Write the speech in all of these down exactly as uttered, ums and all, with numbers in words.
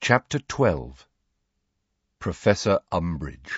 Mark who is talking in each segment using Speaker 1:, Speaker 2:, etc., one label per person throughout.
Speaker 1: Chapter twelve. Professor Umbridge.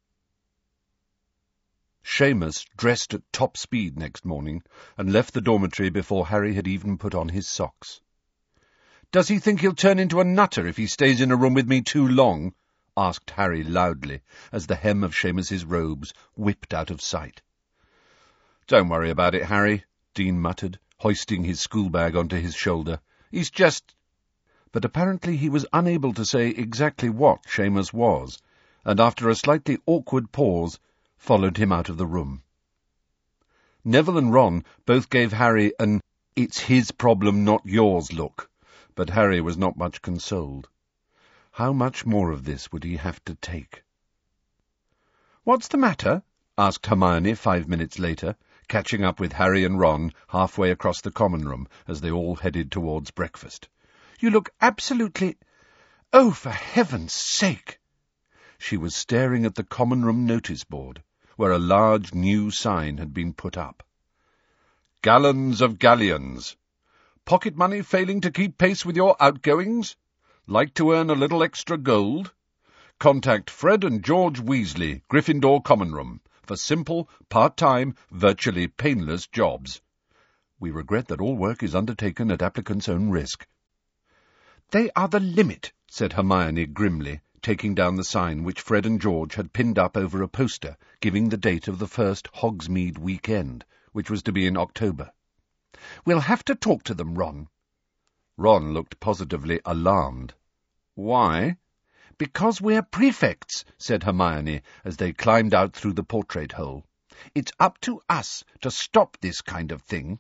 Speaker 1: Seamus dressed at top speed next morning and left the dormitory before Harry had even put on his socks. "Does he think he'll turn into a nutter if he stays in a room with me too long?" asked Harry loudly, as the hem of Seamus's robes whipped out of sight. "Don't worry about it, Harry," Dean muttered, hoisting his schoolbag onto his shoulder. "He's just—" But apparently he was unable to say exactly what Seamus was, and after a slightly awkward pause, followed him out of the room. Neville and Ron both gave Harry an "it's his problem, not yours" look, but Harry was not much consoled. How much more of this would he have to take? "What's the matter?" asked Hermione five minutes later, catching up with Harry and Ron halfway across the common room as they all headed towards breakfast. "You look absolutely— Oh, for heaven's sake!" She was staring at the common room notice board, where a large new sign had been put up. "Gallons of galleons. Pocket money failing to keep pace with your outgoings? Like to earn a little extra gold? Contact Fred and George Weasley, Gryffindor Common Room, for simple, part-time, virtually painless jobs. We regret that all work is undertaken at applicants' own risk." "They are the limit," said Hermione grimly, taking down the sign which Fred and George had pinned up over a poster giving the date of the first Hogsmeade weekend, which was to be in October. "We'll have to talk to them, Ron." Ron looked positively alarmed. "Why?" "Because we're prefects," said Hermione, as they climbed out through the portrait hole. "It's up to us to stop this kind of thing."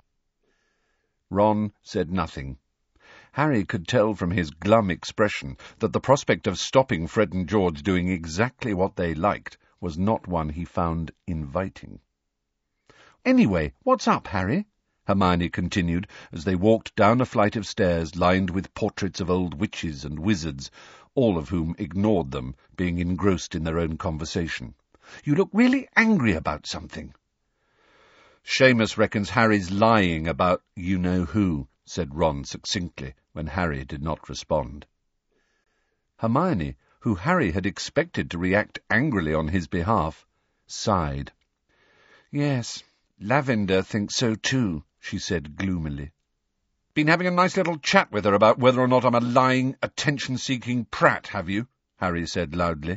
Speaker 1: Ron said nothing. Harry could tell from his glum expression that the prospect of stopping Fred and George doing exactly what they liked was not one he found inviting. "Anyway, what's up, Harry?" Hermione continued, as they walked down a flight of stairs lined with portraits of old witches and wizards, all of whom ignored them, being engrossed in their own conversation. "You look really angry about something." "Seamus reckons Harry's lying about you-know-who," said Ron succinctly, when Harry did not respond. Hermione, who Harry had expected to react angrily on his behalf, sighed. "Yes, Lavender thinks so too," she said gloomily. "Been having a nice little chat with her about whether or not I'm a lying, attention-seeking prat, have you?" Harry said loudly.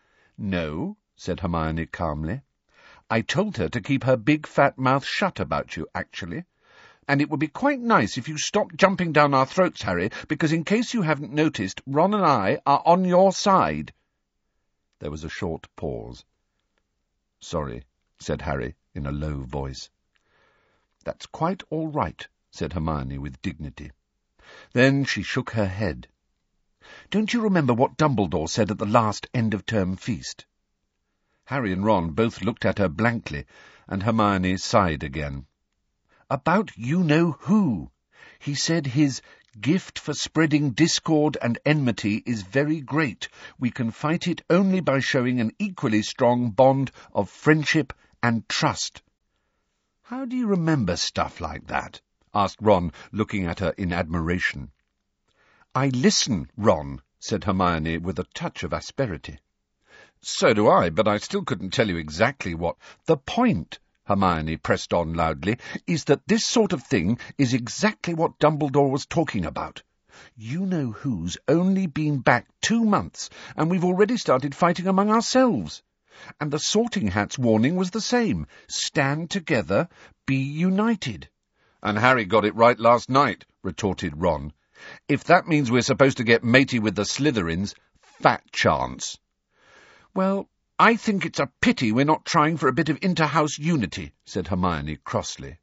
Speaker 1: "No," said Hermione calmly. "I told her to keep her big fat mouth shut about you, actually. And it would be quite nice if you stopped jumping down our throats, Harry, because in case you haven't noticed, Ron and I are on your side." There was a short pause. "Sorry," said Harry in a low voice. "That's quite all right," said Hermione with dignity. Then she shook her head. "Don't you remember what Dumbledore said at the last end-of-term feast?" Harry and Ron both looked at her blankly, and Hermione sighed again. "About you-know-who. He said his gift for spreading discord and enmity is very great. We can fight it only by showing an equally strong bond of friendship and trust." "How do you remember stuff like that?" asked Ron, looking at her in admiration. "I listen, Ron," said Hermione with a touch of asperity. "So do I, but I still couldn't tell you exactly what—" "The point," Hermione pressed on loudly, "is that this sort of thing is exactly what Dumbledore was talking about. You-know-who's only been back two months, and we've already started fighting among ourselves. And the Sorting Hat's warning was the same. Stand together, be united." "And Harry got it right last night," retorted Ron. "If that means we're supposed to get matey with the Slytherins, fat chance." "Well, I think it's a pity we're not trying for a bit of inter-house unity," said Hermione crossly.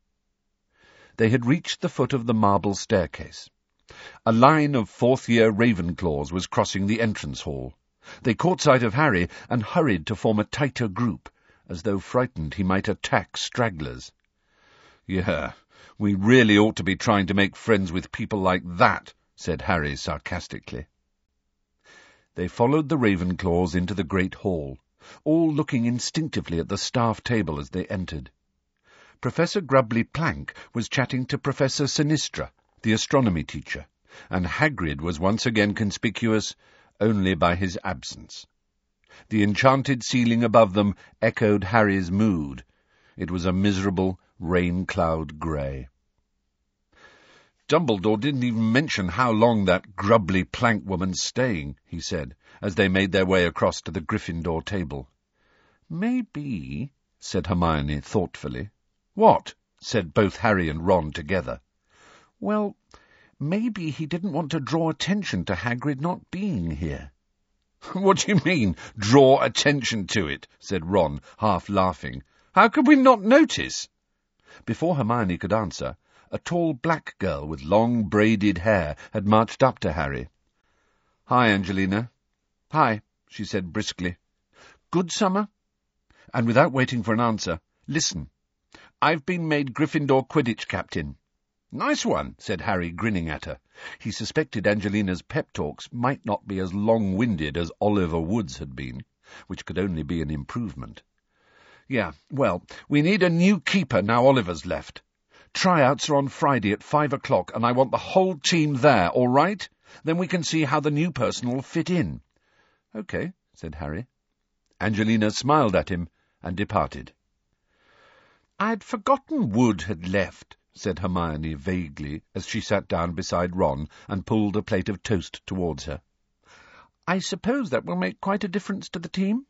Speaker 1: They had reached the foot of the marble staircase. A line of fourth-year Ravenclaws was crossing the entrance hall. They caught sight of Harry and hurried to form a tighter group, as though frightened he might attack stragglers. "Yeah, we really ought to be trying to make friends with people like that," said Harry sarcastically. They followed the Ravenclaws into the great hall, all looking instinctively at the staff table as they entered. Professor Grubbly Plank was chatting to Professor Sinistra, the astronomy teacher, and Hagrid was once again conspicuous only by his absence. The enchanted ceiling above them echoed Harry's mood. It was a miserable rain-cloud grey. "Dumbledore didn't even mention how long that grubbly plank woman's staying," he said, as they made their way across to the Gryffindor table. "Maybe," said Hermione thoughtfully. "What?" said both Harry and Ron together. "Well, maybe he didn't want to draw attention to Hagrid not being here." "What do you mean, draw attention to it?" said Ron, half laughing. "How could we not notice?" Before Hermione could answer, a tall black girl with long braided hair had marched up to Harry. "Hi, Angelina." "Hi," she said briskly. "Good summer?" And without waiting for an answer, "Listen, I've been made Gryffindor Quidditch captain." "Nice one," said Harry, grinning at her. He suspected Angelina's pep talks might not be as long-winded as Oliver Wood's had been, which could only be an improvement. "Yeah, well, we need a new keeper now Oliver's left. Tryouts are on Friday at five o'clock, and I want the whole team there, all right? Then we can see how the new person will fit in." "OK," said Harry. Angelina smiled at him and departed. "I'd forgotten Wood had left," said Hermione vaguely, as she sat down beside Ron and pulled a plate of toast towards her. "I suppose that will make quite a difference to the team?"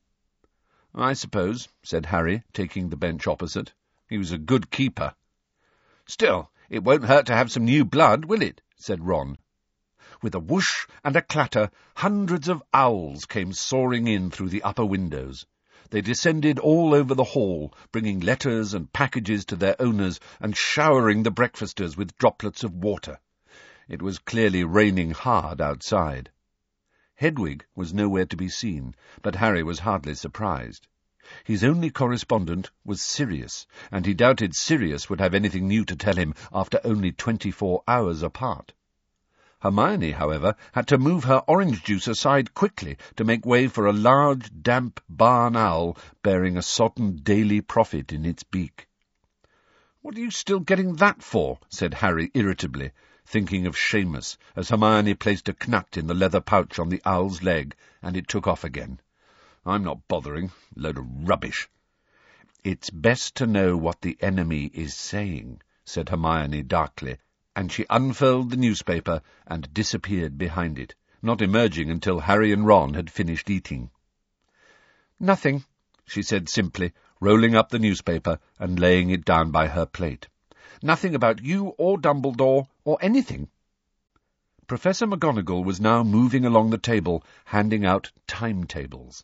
Speaker 1: "I suppose," said Harry, taking the bench opposite. "He was a good keeper." "Still, it won't hurt to have some new blood, will it?" said Ron. With a whoosh and a clatter, hundreds of owls came soaring in through the upper windows. They descended all over the hall, bringing letters and packages to their owners and showering the breakfasters with droplets of water. It was clearly raining hard outside. Hedwig was nowhere to be seen, but Harry was hardly surprised. His only correspondent was Sirius, and he doubted Sirius would have anything new to tell him after only twenty-four hours apart. Hermione, however, had to move her orange juice aside quickly to make way for a large, damp barn owl bearing a sodden Daily Prophet in its beak. "What are you still getting that for?" said Harry irritably, thinking of Seamus, as Hermione placed a knut in the leather pouch on the owl's leg, and it took off again. "I'm not bothering. Load of rubbish." "It's best to know what the enemy is saying," said Hermione darkly, and she unfurled the newspaper and disappeared behind it, not emerging until Harry and Ron had finished eating. "Nothing," she said simply, rolling up the newspaper and laying it down by her plate. "Nothing about you or Dumbledore or anything." Professor McGonagall was now moving along the table, handing out timetables.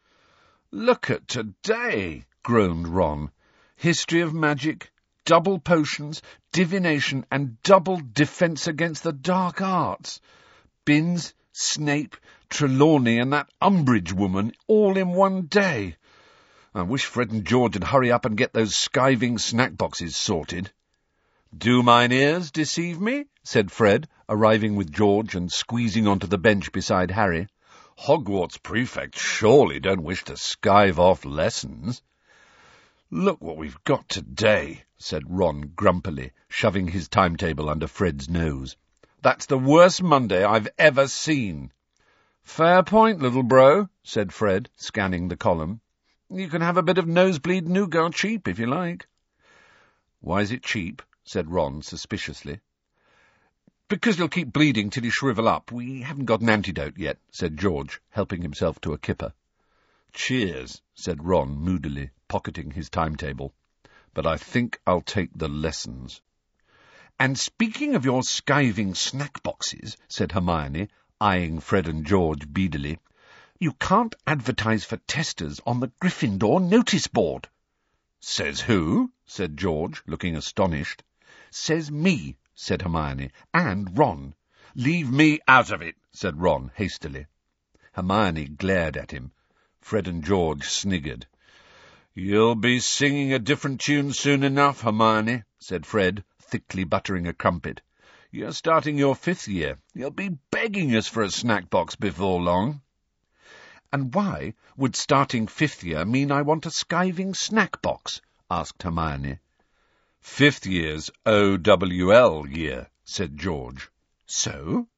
Speaker 1: "Look at today," groaned Ron. "History of magic, double potions, divination, and double defence against the dark arts. Binns, Snape, Trelawney, and that Umbridge woman, all in one day. I wish Fred and George would hurry up and get those skiving snack boxes sorted." "Do mine ears deceive me?" said Fred, arriving with George and squeezing onto the bench beside Harry. "Hogwarts prefects surely don't wish to skive off lessons." "Look what we've got today," said Ron grumpily, shoving his timetable under Fred's nose. "That's the worst Monday I've ever seen." "Fair point, little bro," said Fred, scanning the column. "You can have a bit of nosebleed nougat cheap if you like." "Why is it cheap?" said Ron suspiciously. "Because you'll keep bleeding till you shrivel up. We haven't got an antidote yet," said George, helping himself to a kipper. "Cheers," said Ron moodily, pocketing his timetable. "But I think I'll take the lessons." "And speaking of your skiving snack boxes," said Hermione, eyeing Fred and George beadily, "you can't advertise for testers on the Gryffindor notice board." "Says who?" said George, looking astonished. "Says me," said Hermione, "and Ron." "Leave me out of it," said Ron hastily. Hermione glared at him. Fred and George sniggered. "You'll be singing a different tune soon enough, Hermione," said Fred, thickly buttering a crumpet. "You're starting your fifth year. You'll be begging us for a snack box before long." "And why would starting fifth year mean I want a skiving snack box?" asked Hermione. "Fifth year's O W L year," said George. "So?"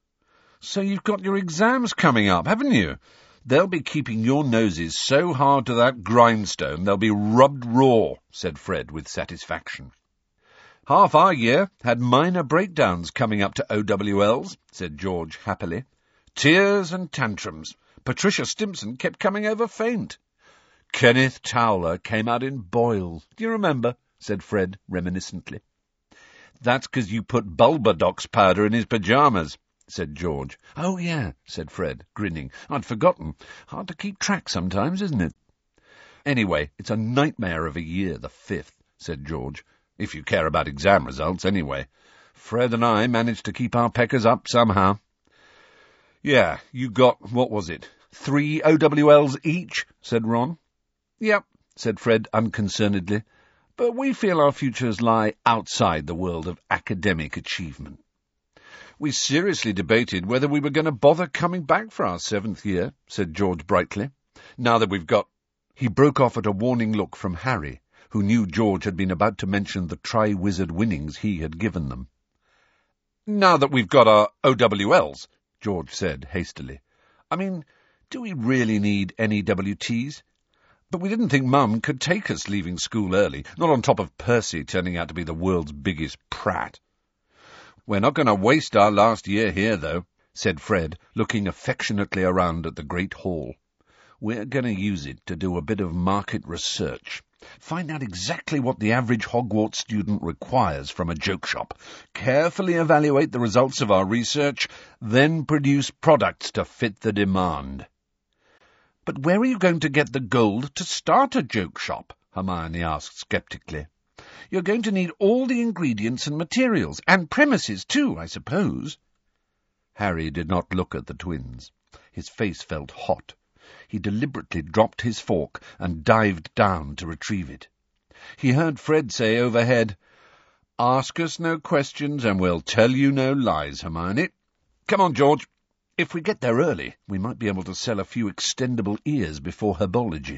Speaker 1: so you've got your exams coming up, haven't you? They'll be keeping your noses so hard to that grindstone they'll be rubbed raw, said Fred with satisfaction. Half our year had minor breakdowns coming up to O W Ls, said George happily. Tears and tantrums. Patricia Stimpson kept coming over faint. Kenneth Towler came out in boils. Do you remember? Said Fred reminiscently. That's 'cause you put Bulbadox powder in his pyjamas, said George. Oh, yeah, said Fred, grinning. I'd forgotten. Hard to keep track sometimes, isn't it? Anyway, it's a nightmare of a year, the fifth, said George. If you care about exam results, anyway. Fred and I managed to keep our peckers up somehow. Yeah, you got, what was it, three O W Ls each, said Ron. Yep, said Fred unconcernedly. But we feel our futures lie outside the world of academic achievement. We seriously debated whether we were going to bother coming back for our seventh year, said George brightly. Now that we've got... He broke off at a warning look from Harry, who knew George had been about to mention the Tri-Wizard winnings he had given them. Now that we've got our O W Ls, George said hastily. I mean, do we really need any W Ts? But we didn't think Mum could take us leaving school early, not on top of Percy turning out to be the world's biggest prat. We're not going to waste our last year here, though, said Fred, looking affectionately around at the great hall. We're going to use it to do a bit of market research. Find out exactly what the average Hogwarts student requires from a joke shop, carefully evaluate the results of our research, then produce products to fit the demand. But where are you going to get the gold to start a joke shop? Hermione asked sceptically. You're going to need all the ingredients and materials, and premises too, I suppose. Harry did not look at the twins. His face felt hot. He deliberately dropped his fork and dived down to retrieve it. He heard Fred say overhead, Ask us no questions and we'll tell you no lies, Hermione. Come on, George. If we get there early, we might be able to sell a few extendable ears before herbology.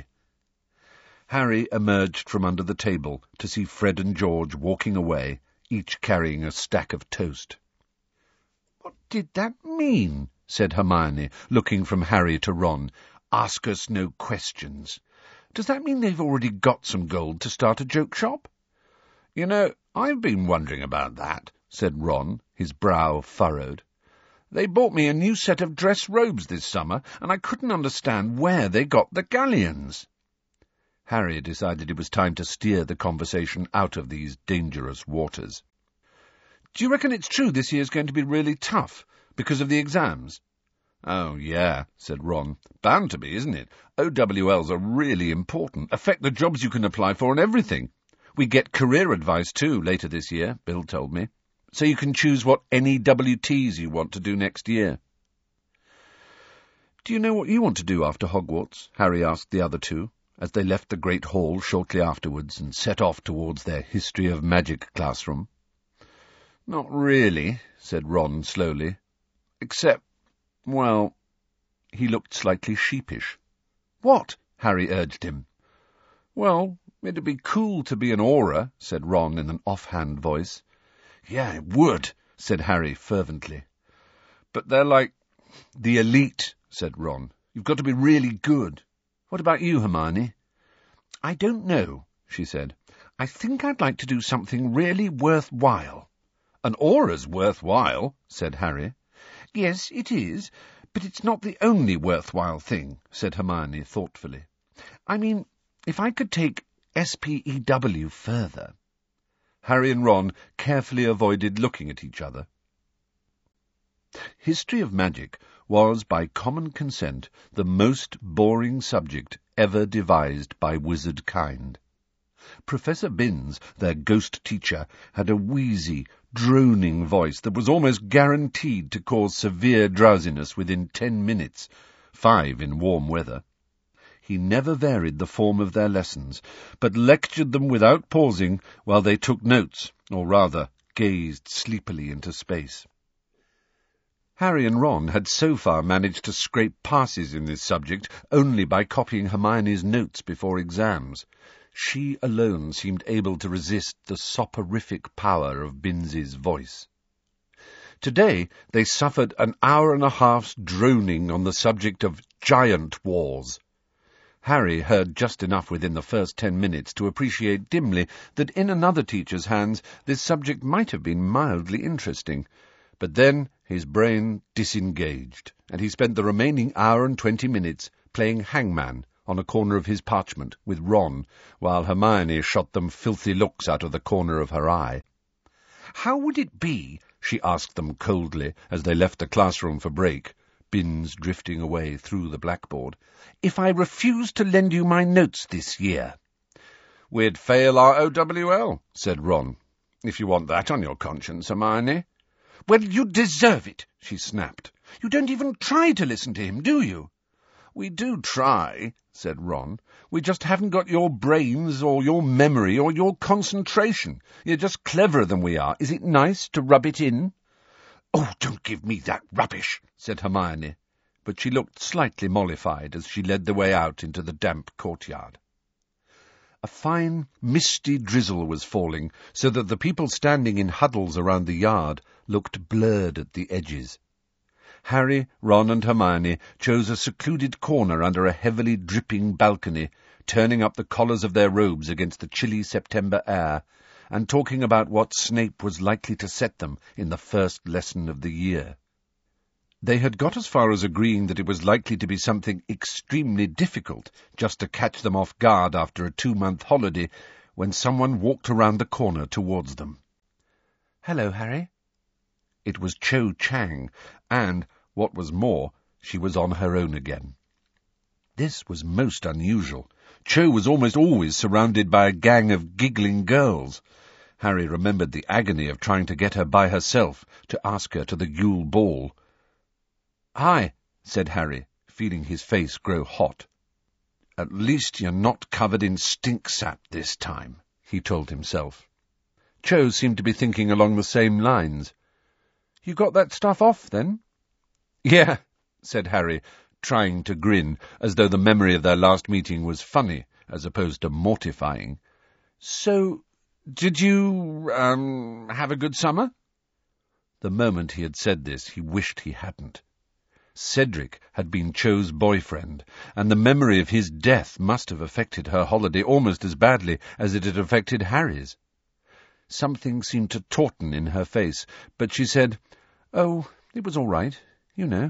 Speaker 1: Harry emerged from under the table to see Fred and George walking away, each carrying a stack of toast. What did that mean? Said Hermione, looking from Harry to Ron. Ask us no questions. Does that mean they've already got some gold to start a joke shop? You know, I've been wondering about that, said Ron, his brow furrowed. They bought me a new set of dress robes this summer, and I couldn't understand where they got the galleons. Harry decided it was time to steer the conversation out of these dangerous waters. Do you reckon it's true this year's going to be really tough, because of the exams? Oh, yeah, said Ron. Bound to be, isn't it? O W Ls are really important, affect the jobs you can apply for and everything. We get career advice, too, later this year, Bill told me. So you can choose what any W Ts you want to do next year. Do you know what you want to do after Hogwarts? Harry asked the other two, as they left the great hall shortly afterwards and set off towards their History of Magic classroom. Not really, said Ron slowly. Except, well, he looked slightly sheepish. What? Harry urged him. Well, it'd be cool to be an Auror, said Ron in an offhand voice. Yeah, it would, said Harry fervently. But they're like the elite, said Ron. You've got to be really good. What about you, Hermione? I don't know, she said. I think I'd like to do something really worthwhile. An Auror's worthwhile, said Harry. Yes, it is, but it's not the only worthwhile thing, said Hermione thoughtfully. I mean, if I could take S P E W further. Harry and Ron carefully avoided looking at each other. History of Magic was, by common consent, the most boring subject ever devised by wizard kind. Professor Binns, their ghost teacher, had a wheezy, droning voice that was almost guaranteed to cause severe drowsiness within ten minutes, five in warm weather. He never varied the form of their lessons, but lectured them without pausing while they took notes, or rather, gazed sleepily into space. Harry and Ron had so far managed to scrape passes in this subject only by copying Hermione's notes before exams. She alone seemed able to resist the soporific power of Binns's voice. Today they suffered an hour and a half's droning on the subject of giant wars. Harry heard just enough within the first ten minutes to appreciate dimly that in another teacher's hands this subject might have been mildly interesting. But then his brain disengaged, and he spent the remaining hour and twenty minutes playing hangman on a corner of his parchment with Ron, while Hermione shot them filthy looks out of the corner of her eye. "How would it be," she asked them coldly as they left the classroom for break, bins drifting away through the blackboard, "if I refused to lend you my notes this year?" "We'd fail our O W L, said Ron. "If you want that on your conscience, Hermione." "Well, you deserve it," she snapped. "You don't even try to listen to him, do you?" "We do try," said Ron. "We just haven't got your brains or your memory or your concentration. You're just cleverer than we are. Is it nice to rub it in?" "Oh, don't give me that rubbish," said Hermione, but she looked slightly mollified as she led the way out into the damp courtyard. A fine, misty drizzle was falling, so that the people standing in huddles around the yard looked blurred at the edges. Harry, Ron and Hermione chose a secluded corner under a heavily dripping balcony, turning up the collars of their robes against the chilly September air, and talking about what Snape was likely to set them in the first lesson of the year. They had got as far as agreeing that it was likely to be something extremely difficult, just to catch them off guard after a two-month holiday, when someone walked around the corner towards them. "Hello, Harry." It was Cho Chang, and, what was more, she was on her own again. This was most unusual. Cho was almost always surrounded by a gang of giggling girls. Harry remembered the agony of trying to get her by herself, to ask her to the Yule Ball. "Hi," said Harry, feeling his face grow hot. "At least you're not covered in stink-sap this time," he told himself. Cho seemed to be thinking along the same lines. "You got that stuff off, then?" "Yeah," said Harry, trying to grin, as though the memory of their last meeting was funny, as opposed to mortifying. "So, did you, um, have a good summer?" The moment he had said this, he wished he hadn't. Cedric had been Cho's boyfriend, and the memory of his death must have affected her holiday almost as badly as it had affected Harry's. Something seemed to tauten in her face, but she said, "Oh, it was all right, you know."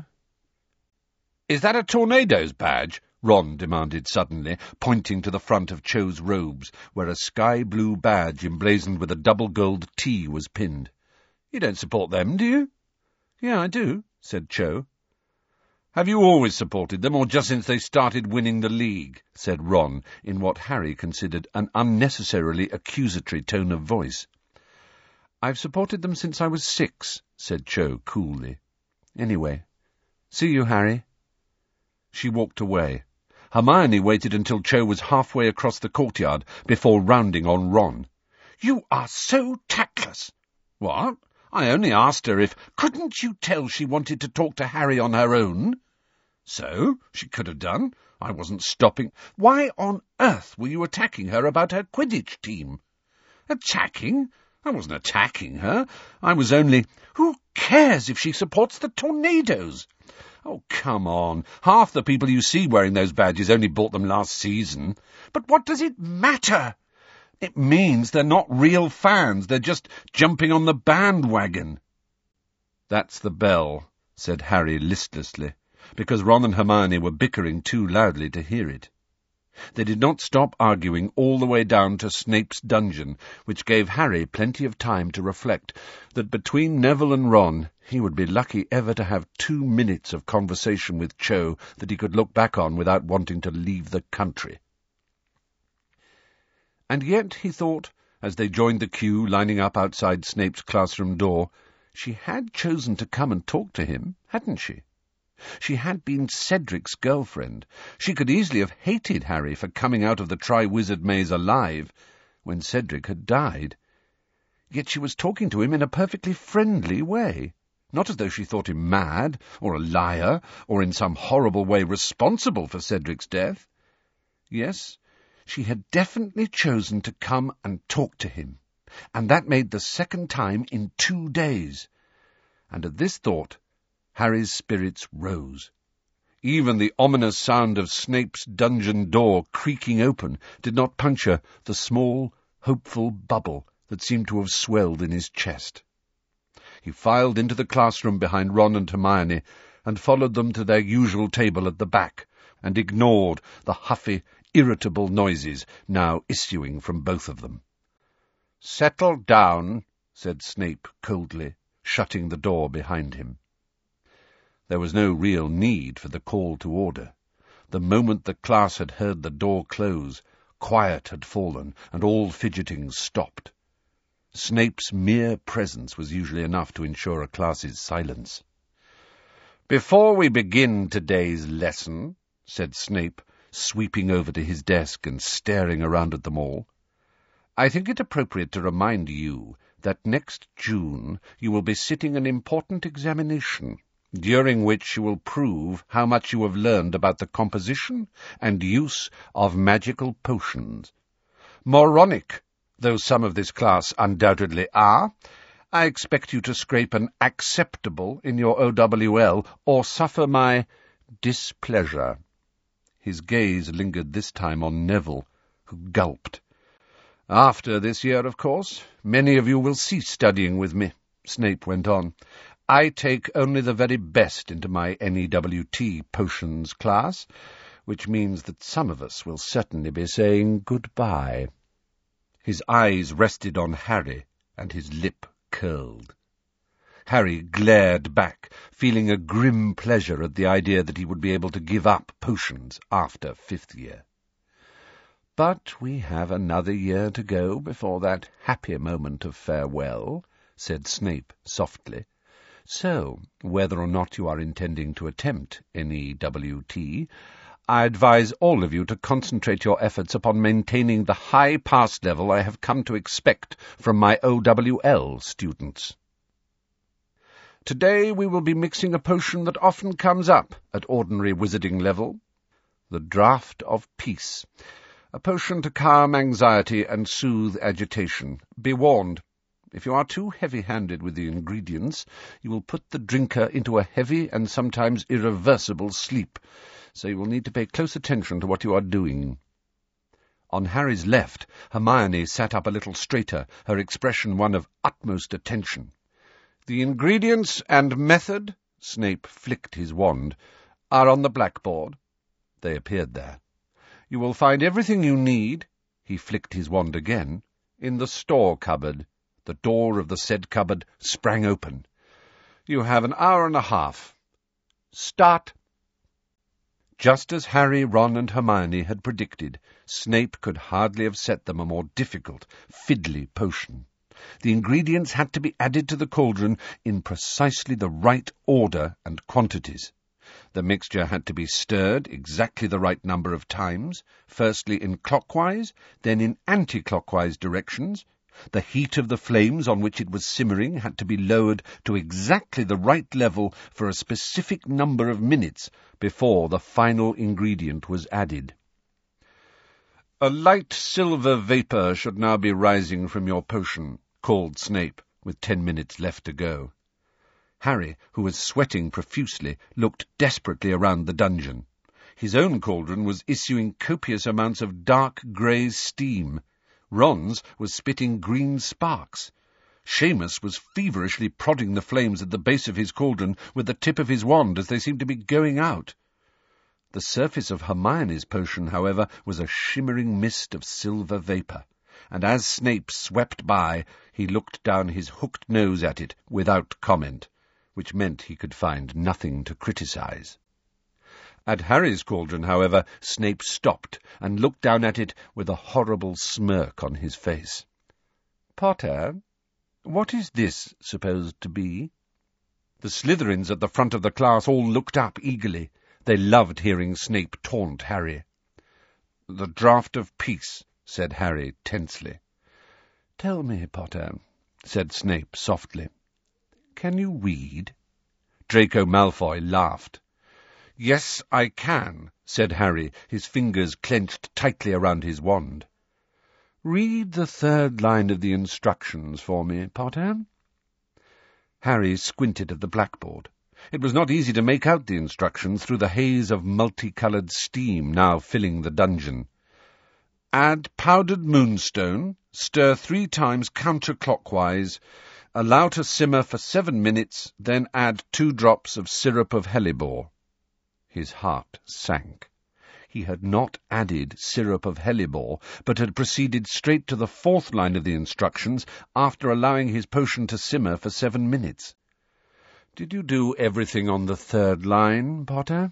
Speaker 1: "Is that a Tornadoes badge?" Ron demanded suddenly, pointing to the front of Cho's robes, where a sky-blue badge emblazoned with a double gold T was pinned. "You don't support them, do you?" "Yeah, I do," said Cho. "Have you always supported them, or just since they started winning the league?" said Ron, in what Harry considered an unnecessarily accusatory tone of voice. "I've supported them since I was six," said Cho coolly. "Anyway, see you, Harry." She walked away. Hermione waited until Cho was halfway across the courtyard before rounding on Ron. "You are so tactless." "What? I only asked her if—" "Couldn't you tell she wanted to talk to Harry on her own?" "So? She could have done. I wasn't stopping." "Why on earth were you attacking her about her Quidditch team?" "Attacking? I wasn't attacking her. I was only—" "Who cares if she supports the Tornadoes?" "Oh, come on. Half the people you see wearing those badges only bought them last season." "But what does it matter?" "It means they're not real fans. They're just jumping on the bandwagon." "That's the bell," said Harry listlessly, because Ron and Hermione were bickering too loudly to hear it. They did not stop arguing all the way down to Snape's dungeon, which gave Harry plenty of time to reflect that between Neville and Ron he would be lucky ever to have two minutes of conversation with Cho that he could look back on without wanting to leave the country. And yet, he thought, as they joined the queue lining up outside Snape's classroom door, she had chosen to come and talk to him, hadn't she? She had been Cedric's girlfriend. She could easily have hated Harry for coming out of the Triwizard Maze alive when Cedric had died. Yet she was talking to him in a perfectly friendly way, not as though she thought him mad, or a liar, or in some horrible way responsible for Cedric's death. Yes, she had definitely chosen to come and talk to him, and that made the second time in two days. and at this thought Harry's spirits rose. Even the ominous sound of Snape's dungeon door creaking open did not puncture the small, hopeful bubble that seemed to have swelled in his chest. He filed into the classroom behind Ron and Hermione and followed them to their usual table at the back, and ignored the huffy, irritable noises now issuing from both of them. "Settle down," said Snape coldly, shutting the door behind him. There was no real need for the call to order. The moment the class had heard the door close, quiet had fallen, and all fidgeting stopped. Snape's mere presence was usually enough to ensure a class's silence. "Before we begin today's lesson," said Snape, sweeping over to his desk and staring around at them all, "I think it appropriate to remind you that next June you will be sitting an important examination, during which you will prove how much you have learned about the composition and use of magical potions. Moronic though some of this class undoubtedly are, I expect you to scrape an acceptable in your O W L or suffer my displeasure." His gaze lingered this time on Neville, who gulped. "After this year, of course, many of you will cease studying with me," Snape went on. "I take only the very best into my N E W T potions class, which means that some of us will certainly be saying goodbye." His eyes rested on Harry, and his lip curled. Harry glared back, feeling a grim pleasure at the idea that he would be able to give up potions after fifth year. "But we have another year to go before that happy moment of farewell," said Snape softly. "So, whether or not you are intending to attempt N E W T, I advise all of you to concentrate your efforts upon maintaining the high pass level I have come to expect from my O W L students. Today we will be mixing a potion that often comes up at ordinary wizarding level, the Draught of Peace, a potion to calm anxiety and soothe agitation. Be warned, if you are too heavy-handed with the ingredients, you will put the drinker into a heavy and sometimes irreversible sleep, so you will need to pay close attention to what you are doing." On Harry's left, Hermione sat up a little straighter, her expression one of utmost attention. "The ingredients and method," Snape flicked his wand, "are on the blackboard." They appeared there. "You will find everything you need," he flicked his wand again, "in the store cupboard." The door of the said cupboard sprang open. "You have an hour and a half. Start." Just as Harry, Ron, and Hermione had predicted, Snape could hardly have set them a more difficult, fiddly potion. The ingredients had to be added to the cauldron in precisely the right order and quantities. The mixture had to be stirred exactly the right number of times, firstly in clockwise, then in anti-clockwise directions. The heat of the flames on which it was simmering had to be lowered to exactly the right level for a specific number of minutes before the final ingredient was added. "A light silver vapour should now be rising from your potion," called Snape, with ten minutes left to go. Harry, who was sweating profusely, looked desperately around the dungeon. His own cauldron was issuing copious amounts of dark grey steam. Ron's was spitting green sparks. Seamus was feverishly prodding the flames at the base of his cauldron with the tip of his wand as they seemed to be going out. The surface of Hermione's potion, however, was a shimmering mist of silver vapour, and as Snape swept by, he looked down his hooked nose at it without comment, which meant he could find nothing to criticize. At Harry's cauldron, however, Snape stopped and looked down at it with a horrible smirk on his face. "Potter, what is this supposed to be?" The Slytherins at the front of the class all looked up eagerly. They loved hearing Snape taunt Harry. "The Draught of Peace," said Harry tensely. "Tell me, Potter," said Snape softly, "can you read?" Draco Malfoy laughed. "Yes, I can," said Harry, his fingers clenched tightly around his wand. "Read the third line of the instructions for me, Potter." Harry squinted at the blackboard. It was not easy to make out the instructions through the haze of multicoloured steam now filling the dungeon. Add powdered moonstone, stir three times counterclockwise, allow to simmer for seven minutes, then add two drops of syrup of hellebore. His heart sank. He had not added syrup of hellebore, but had proceeded straight to the fourth line of the instructions after allowing his potion to simmer for seven minutes. "Did you do everything on the third line, Potter?"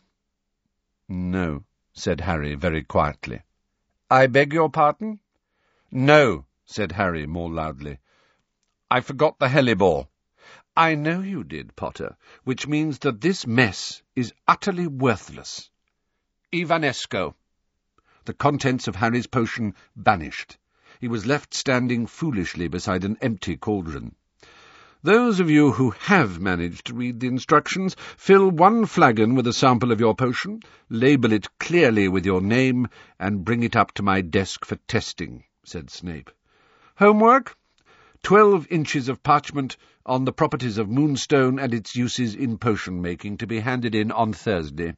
Speaker 1: "No," said Harry very quietly. "I beg your pardon?" "No," said Harry more loudly. "I forgot the hellebore." "I know you did, Potter, which means that this mess is utterly worthless." "Ivanesco." The contents of Harry's potion vanished. He was left standing foolishly beside an empty cauldron. "Those of you who have managed to read the instructions, fill one flagon with a sample of your potion, label it clearly with your name, and bring it up to my desk for testing," said Snape. "Homework? Twelve inches of parchment on the properties of moonstone and its uses in potion-making, to be handed in on Thursday."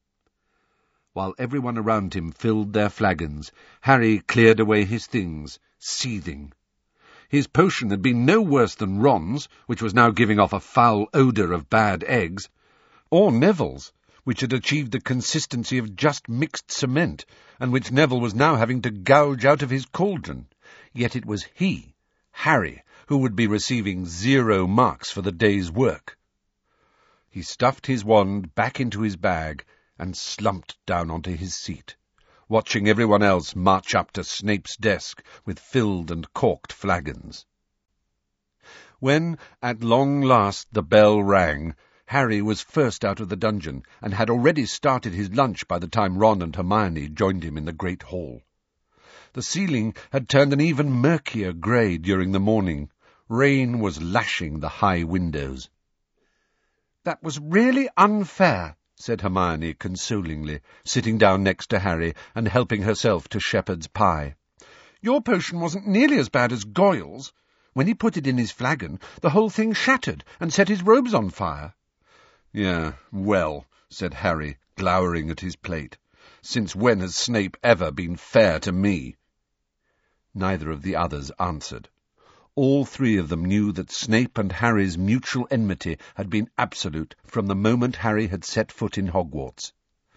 Speaker 1: While everyone around him filled their flagons, Harry cleared away his things, seething. His potion had been no worse than Ron's, which was now giving off a foul odour of bad eggs, or Neville's, which had achieved the consistency of just mixed cement, and which Neville was now having to gouge out of his cauldron. Yet it was he, Harry, who would be receiving zero marks for the day's work. He stuffed his wand back into his bag and slumped down onto his seat, watching everyone else march up to Snape's desk with filled and corked flagons. When, at long last, the bell rang, Harry was first out of the dungeon, and had already started his lunch by the time Ron and Hermione joined him in the great hall. The ceiling had turned an even murkier grey during the morning. Rain was lashing the high windows. "That was really unfair," said Hermione consolingly, sitting down next to Harry and helping herself to shepherd's pie. "Your potion wasn't nearly as bad as Goyle's. When he put it in his flagon, the whole thing shattered and set his robes on fire." "Yeah, well," said Harry, glowering at his plate. "Since when has Snape ever been fair to me?" Neither of the others answered. All three of them knew that Snape and Harry's mutual enmity had been absolute from the moment Harry had set foot in Hogwarts.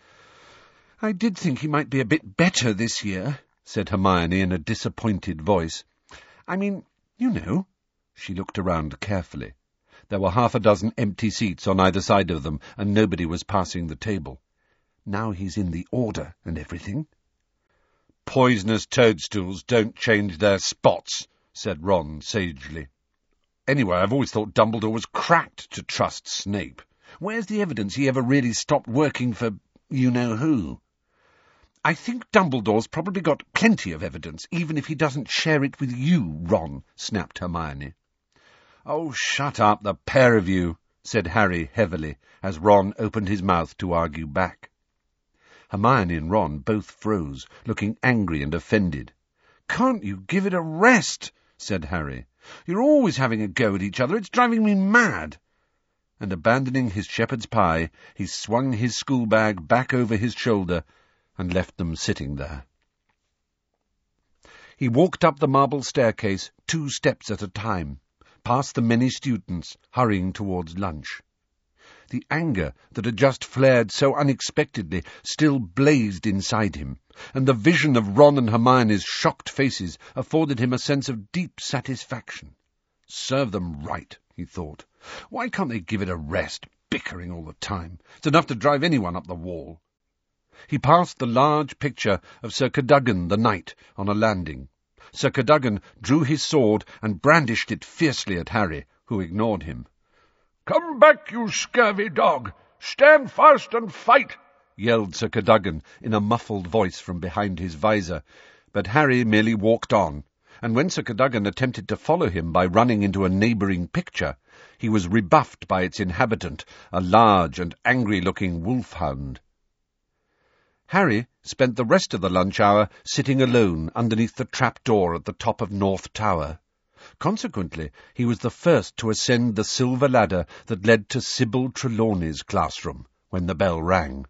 Speaker 1: "I did think he might be a bit better this year," said Hermione in a disappointed voice. "I mean, you know." She looked around carefully. There were half a dozen empty seats on either side of them, and nobody was passing the table. "Now he's in the Order and everything." "Poisonous toadstools don't change their spots," said Ron sagely. "Anyway, I've always thought Dumbledore was cracked to trust Snape. Where's the evidence he ever really stopped working for you-know-who?" "I think Dumbledore's probably got plenty of evidence, even if he doesn't share it with you, Ron," snapped Hermione. "Oh, shut up, the pair of you," said Harry heavily, as Ron opened his mouth to argue back. Hermione and Ron both froze, looking angry and offended. "Can't you give it a rest?" said Harry. "You're always having a go at each other. It's driving me mad." And abandoning his shepherd's pie, he swung his school-bag back over his shoulder and left them sitting there. He walked up the marble staircase two steps at a time, past the many students hurrying towards lunch. The anger that had just flared so unexpectedly still blazed inside him, and the vision of Ron and Hermione's shocked faces afforded him a sense of deep satisfaction. Serve them right, he thought. Why can't they give it a rest, bickering all the time? It's enough to drive anyone up the wall. He passed the large picture of Sir Cadogan the Knight on a landing. Sir Cadogan drew his sword and brandished it fiercely at Harry, who ignored him. "Come back, you scurvy dog! Stand fast and fight!" yelled Sir Cadogan in a muffled voice from behind his visor, but Harry merely walked on, and when Sir Cadogan attempted to follow him by running into a neighbouring picture, he was rebuffed by its inhabitant, a large and angry-looking wolf-hound. Harry spent the rest of the lunch hour sitting alone underneath the trap-door at the top of North Tower. Consequently, he was the first to ascend the silver ladder that led to Sybil Trelawney's classroom when the bell rang.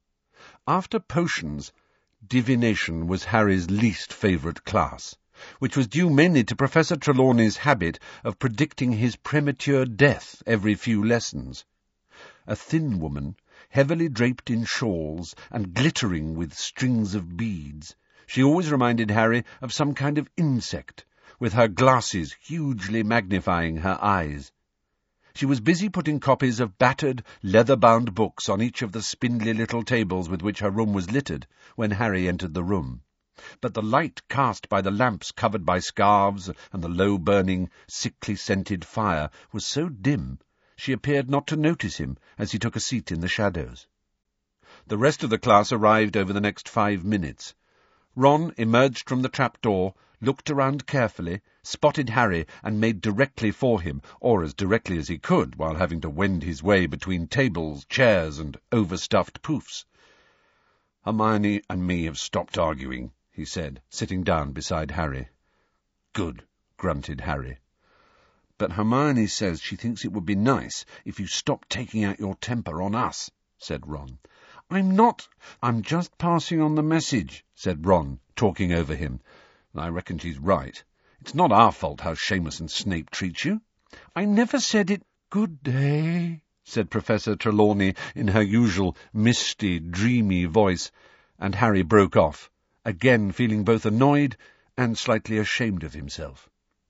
Speaker 1: After potions, divination was Harry's least favourite class, which was due mainly to Professor Trelawney's habit of predicting his premature death every few lessons. A thin woman, heavily draped in shawls and glittering with strings of beads, she always reminded Harry of some kind of insect, with her glasses hugely magnifying her eyes. She was busy putting copies of battered, leather-bound books on each of the spindly little tables with which her room was littered when Harry entered the room. But the light cast by the lamps covered by scarves and the low-burning, sickly-scented fire was so dim she appeared not to notice him as he took a seat in the shadows. The rest of the class arrived over the next five minutes. Ron emerged from the trapdoor, looked around carefully, spotted Harry, and made directly for him, or as directly as he could, while having to wend his way between tables, chairs, and overstuffed poufs. "Hermione and me have stopped arguing," he said, sitting down beside Harry. "Good," grunted Harry. "But Hermione says she thinks it would be nice if you stopped taking out your temper on us," said Ron. "I'm not. I'm just passing on the message," said Ron, talking over him. "I reckon she's right. It's not our fault how Seamus and Snape treat you." "I never said it." "Good day," said Professor Trelawney in her usual misty, dreamy voice, and Harry broke off, again feeling both annoyed and slightly ashamed of himself.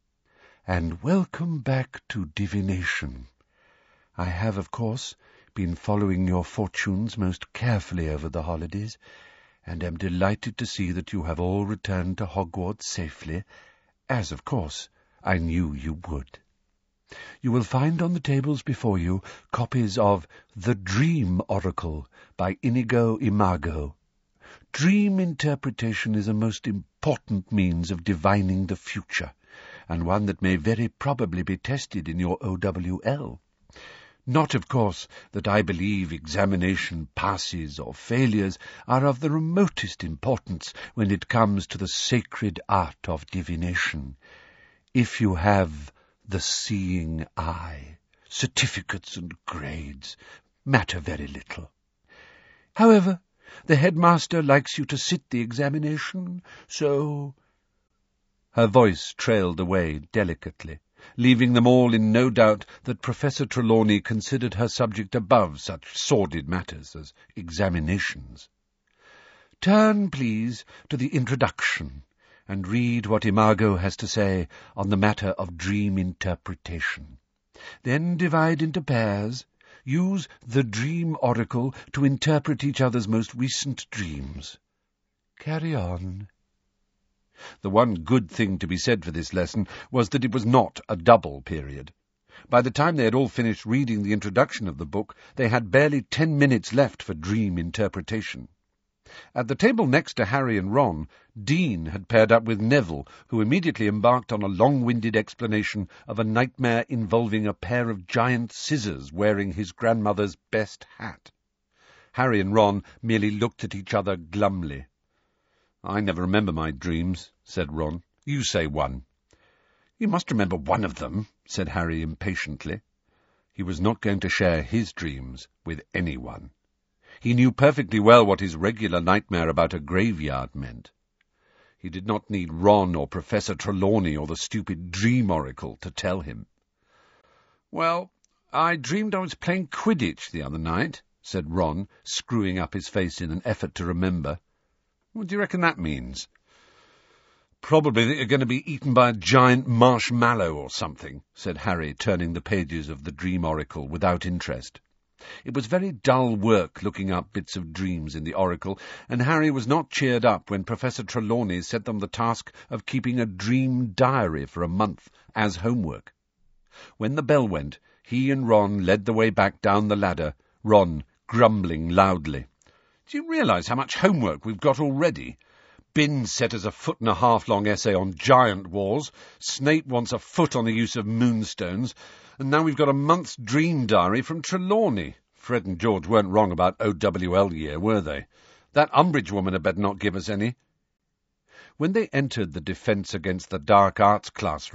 Speaker 1: "And welcome back to divination. I have, of course, been following your fortunes most carefully over the holidays, and am delighted to see that you have all returned to Hogwarts safely, as, of course, I knew you would. You will find on the tables before you copies of The Dream Oracle by Inigo Imago. Dream interpretation is a most important means of divining the future, and one that may very probably be tested in your O W L. Not, of course, that I believe examination passes or failures are of the remotest importance when it comes to the sacred art of divination. If you have the seeing eye, certificates and grades matter very little. However, the headmaster likes you to sit the examination, so—" Her voice trailed away delicately, leaving them all in no doubt that Professor Trelawney considered her subject above such sordid matters as examinations. "Turn, please, to the introduction, and read what Imago has to say on the matter of dream interpretation. Then divide into pairs. Use the Dream Oracle to interpret each other's most recent dreams. Carry on." The one good thing to be said for this lesson was that it was not a double period. By the time they had all finished reading the introduction of the book, they had barely ten minutes left for dream interpretation. At the table next to Harry and Ron, Dean had paired up with Neville, who immediately embarked on a long-winded explanation of a nightmare involving a pair of giant scissors wearing his grandmother's best hat. Harry and Ron merely looked at each other glumly. "I never remember my dreams," said Ron. "You say one." "You must remember one of them," said Harry impatiently. He was not going to share his dreams with anyone. He knew perfectly well what his regular nightmare about a graveyard meant. He did not need Ron or Professor Trelawney or the stupid Dream Oracle to tell him. "Well, I dreamed I was playing Quidditch the other night," said Ron, screwing up his face in an effort to remember. "What do you reckon that means?" "Probably that you're going to be eaten by a giant marshmallow or something," said Harry, turning the pages of the Dream Oracle without interest. It was very dull work looking up bits of dreams in the Oracle, and Harry was not cheered up when Professor Trelawney set them the task of keeping a dream diary for a month as homework. When the bell went, he and Ron led the way back down the ladder, Ron grumbling loudly. "Do you realise how much homework we've got already? Binns set us a foot-and-a-half-long essay on giant wars, Snape wants a foot on the use of moonstones, and now we've got a month's dream diary from Trelawney. Fred and George weren't wrong about O W L year, were they? That Umbridge woman had better not give us any." When they entered the Defence Against the Dark Arts classroom,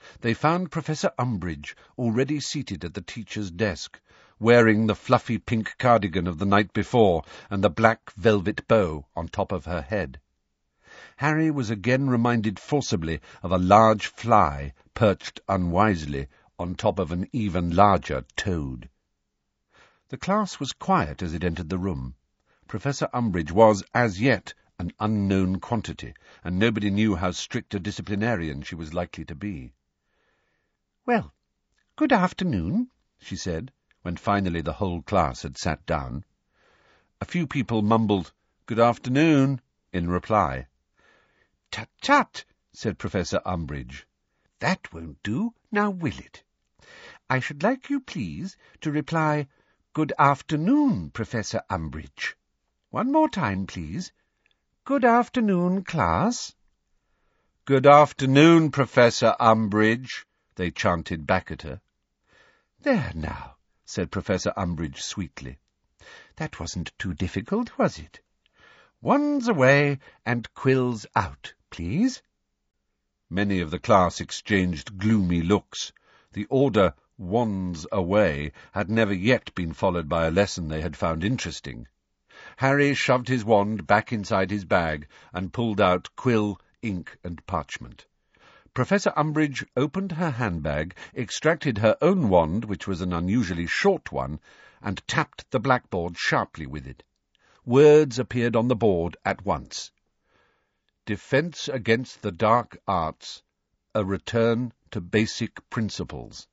Speaker 1: they found Professor Umbridge already seated at the teacher's desk, wearing the fluffy pink cardigan of the night before and the black velvet bow on top of her head. Harry was again reminded forcibly of a large fly perched unwisely on top of an even larger toad. The class was quiet as it entered the room. Professor Umbridge was, as yet, an unknown quantity, and nobody knew how strict a disciplinarian she was likely to be. "Well, good afternoon," she said, when finally the whole class had sat down. A few people mumbled, "Good afternoon," in reply. "Tut, tut," said Professor Umbridge. "That won't do, now will it? I should like you, please, to reply, 'Good afternoon, Professor Umbridge.' One more time, please. Good afternoon, class." "Good afternoon, Professor Umbridge," they chanted back at her. "There now," said Professor Umbridge sweetly. "That wasn't too difficult, was it? Wands away and quills out, please." Many of the class exchanged gloomy looks. The order, "wands away," had never yet been followed by a lesson they had found interesting. Harry shoved his wand back inside his bag and pulled out quill, ink, and parchment. Professor Umbridge opened her handbag, extracted her own wand, which was an unusually short one, and tapped the blackboard sharply with it. Words appeared on the board at once. "Defence against the dark arts, a return to basic principles."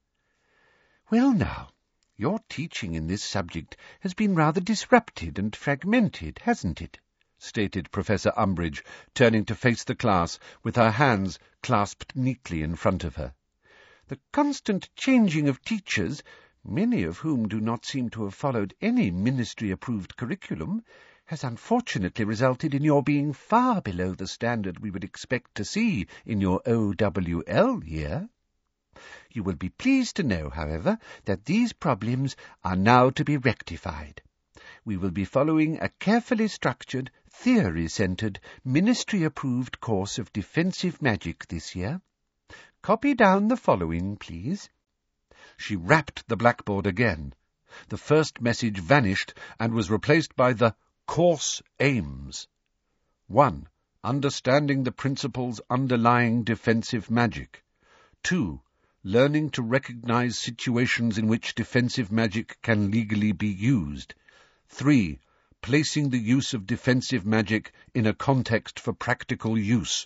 Speaker 1: "Well now, your teaching in this subject has been rather disrupted and fragmented, hasn't it?" stated Professor Umbridge, turning to face the class with her hands clasped neatly in front of her. "The constant changing of teachers, many of whom do not seem to have followed any ministry-approved curriculum, has unfortunately resulted in your being far below the standard we would expect to see in your O W L year. You will be pleased to know, however, that these problems are now to be rectified. We will be following a carefully structured, theory-centred, ministry-approved course of defensive magic this year. Copy down the following, please." She rapped the blackboard again. The first message vanished and was replaced by the course aims. one. Understanding the principles underlying defensive magic. two. Learning to recognize situations in which defensive magic can legally be used. three. Placing the use of defensive magic in a context for practical use.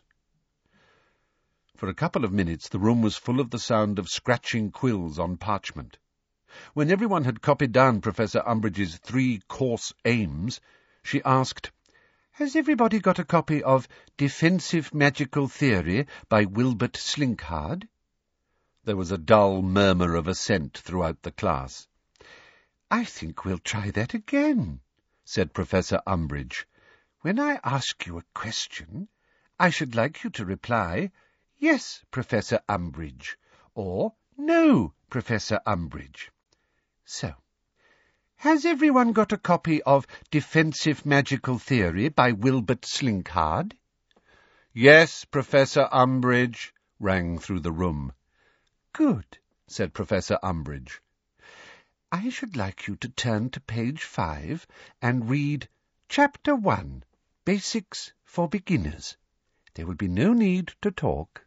Speaker 1: For a couple of minutes the room was full of the sound of scratching quills on parchment. When everyone had copied down Professor Umbridge's three course aims, she asked, "Has everybody got a copy of Defensive Magical Theory by Wilbert Slinkhard?" There was a dull murmur of assent throughout the class. "I think we'll try that again," said Professor Umbridge. "When I ask you a question, I should like you to reply, 'Yes, Professor Umbridge,' or 'No, Professor Umbridge.' So, has everyone got a copy of Defensive Magical Theory by Wilbert Slinkhard?" "Yes, Professor Umbridge," rang through the room. "Good," said Professor Umbridge. "I should like you to turn to page five and read Chapter one, Basics for Beginners. There will be no need to talk."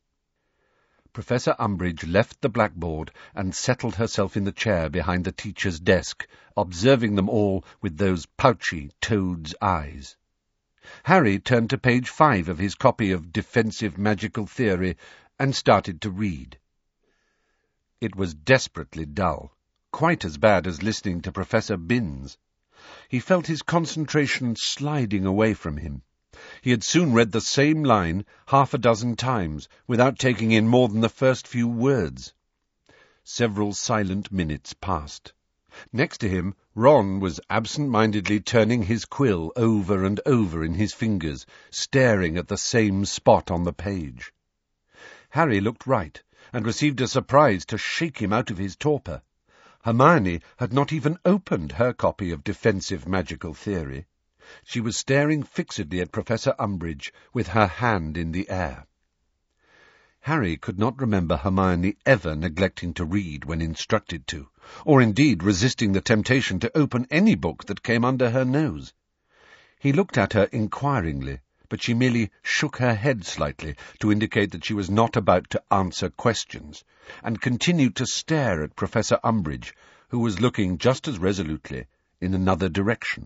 Speaker 1: Professor Umbridge left the blackboard and settled herself in the chair behind the teacher's desk, observing them all with those pouchy toad's eyes. Harry turned to page five of his copy of Defensive Magical Theory and started to read. It was desperately dull, quite as bad as listening to Professor Binns. He felt his concentration sliding away from him. He had soon read the same line half a dozen times, without taking in more than the first few words. Several silent minutes passed. Next to him, Ron was absent-mindedly turning his quill over and over in his fingers, staring at the same spot on the page. Harry looked right, and received a surprise to shake him out of his torpor. Hermione had not even opened her copy of Defensive Magical Theory. She was staring fixedly at Professor Umbridge, with her hand in the air. Harry could not remember Hermione ever neglecting to read when instructed to, or indeed resisting the temptation to open any book that came under her nose. He looked at her inquiringly, but she merely shook her head slightly to indicate that she was not about to answer questions, and continued to stare at Professor Umbridge, who was looking just as resolutely in another direction.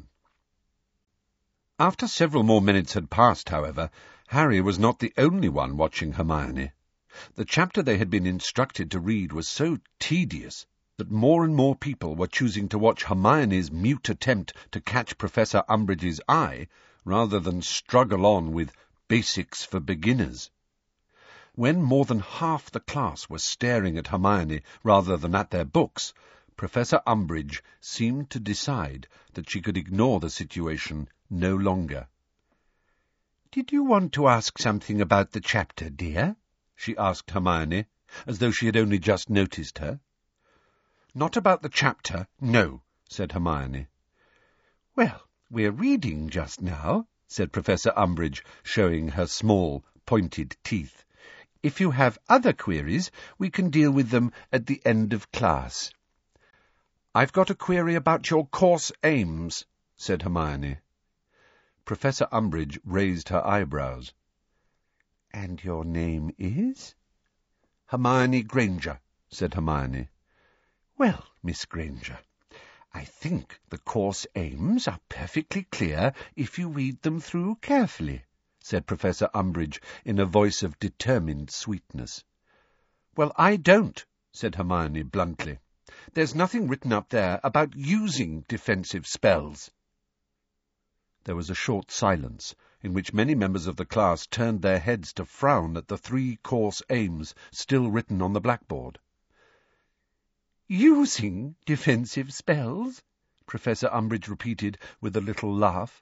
Speaker 1: After several more minutes had passed, however, Harry was not the only one watching Hermione. The chapter they had been instructed to read was so tedious that more and more people were choosing to watch Hermione's mute attempt to catch Professor Umbridge's eye rather than struggle on with Basics for Beginners. When more than half the class was staring at Hermione rather than at their books, Professor Umbridge seemed to decide that she could ignore the situation no longer. "Did you want to ask something about the chapter, dear?" she asked Hermione, as though she had only just noticed her. "Not about the chapter, no," said Hermione. "Well, we're reading just now," said Professor Umbridge, showing her small, pointed teeth. "If you have other queries, we can deal with them at the end of class." "I've got a query about your course aims," said Hermione. Professor Umbridge raised her eyebrows. "And your name is?" "Hermione Granger," said Hermione. "Well, Miss Granger, I think the course aims are perfectly clear if you read them through carefully," said Professor Umbridge in a voice of determined sweetness. "Well, I don't," said Hermione bluntly. "There's nothing written up there about using defensive spells." There was a short silence, in which many members of the class turned their heads to frown at the three course aims still written on the blackboard. "Using defensive spells?" Professor Umbridge repeated with a little laugh.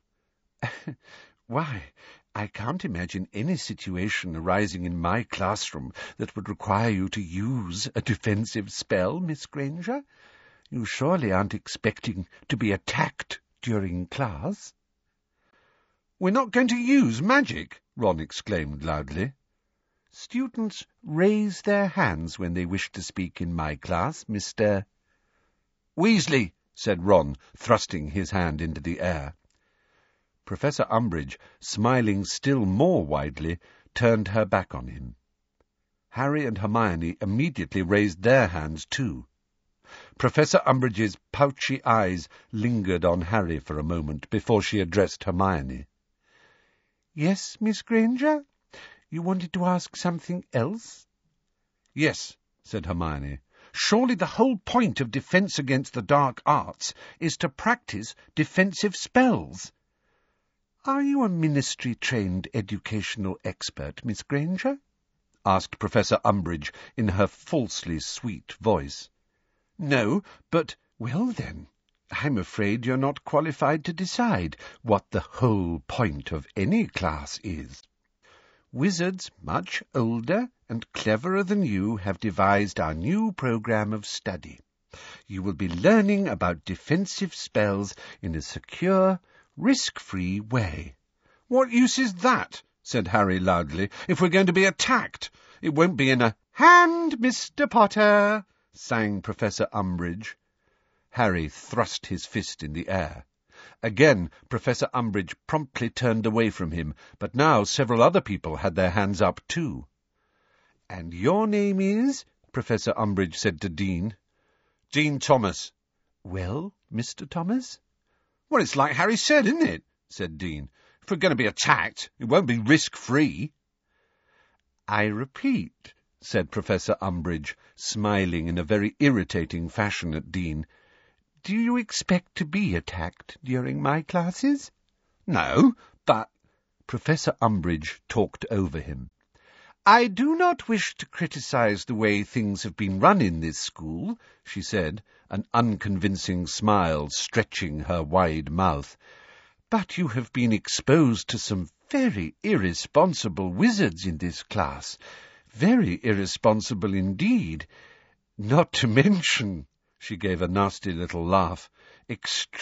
Speaker 1: "Why, I can't imagine any situation arising in my classroom that would require you to use a defensive spell, Miss Granger. You surely aren't expecting to be attacked during class?" "We're not going to use magic!" Ron exclaimed loudly. "Students raise their hands when they wish to speak in my class, Mister "Weasley," said Ron, thrusting his hand into the air. Professor Umbridge, smiling still more widely, turned her back on him. Harry and Hermione immediately raised their hands too. Professor Umbridge's pouchy eyes lingered on Harry for a moment before she addressed Hermione. "Yes, Miss Granger? You wanted to ask something else?" "Yes," said Hermione. "Surely the whole point of Defence Against the Dark Arts is to practice defensive spells." "Are you a ministry-trained educational expert, Miss Granger?" asked Professor Umbridge in her falsely sweet voice. "No, but—" "Well, then, I'm afraid you're not qualified to decide what the whole point of any class is. Wizards much older and cleverer than you have devised our new program of study. You will be learning about defensive spells in a secure, risk-free way." "What use is that?" said Harry loudly. "If we're going to be attacked, it won't be in a—" "Hand, Mister Potter!" sang Professor Umbridge. Harry thrust his fist in the air. Again Professor Umbridge promptly turned away from him, but now several other people had their hands up too. "And your name is?" Professor Umbridge said to Dean. "Dean Thomas." "Well, Mister Thomas?" "Well, it's like Harry said, isn't it?" said Dean. "If we're going to be attacked, it won't be risk-free." "I repeat," said Professor Umbridge, smiling in a very irritating fashion at Dean, "do you expect to be attacked during my classes?" "No, but—" Professor Umbridge talked over him. "I do not wish to criticize the way things have been run in this school," she said, an unconvincing smile stretching her wide mouth, "but you have been exposed to some very irresponsible wizards in this class, very irresponsible indeed, not to mention," she gave a nasty little laugh,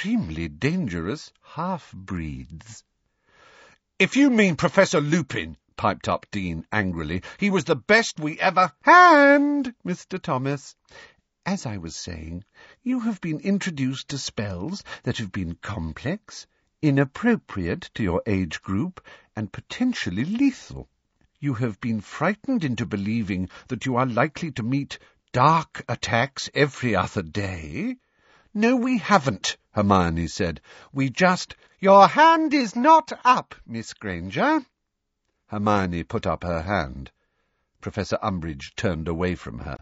Speaker 1: "extremely dangerous half-breeds." "If you mean Professor Lupin," piped up Dean angrily. "He was the best we ever—" "Hand, Mister Thomas. As I was saying, you have been introduced to spells that have been complex, inappropriate to your age group, and potentially lethal. You have been frightened into believing that you are likely to meet dark attacks every other day." "No, we haven't," Hermione said. "We just—" "Your hand is not up, Miss Granger." Hermione put up her hand. Professor Umbridge turned away from her.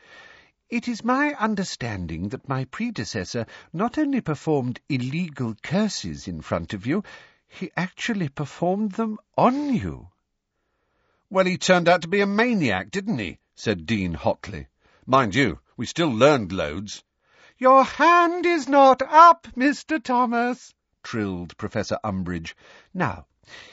Speaker 1: "It is my understanding that my predecessor not only performed illegal curses in front of you, he actually performed them on you." "Well, he turned out to be a maniac, didn't he?" said Dean hotly. "Mind you, we still learned loads."
Speaker 2: "Your hand is not up, Mister Thomas," trilled Professor Umbridge.
Speaker 3: "Now,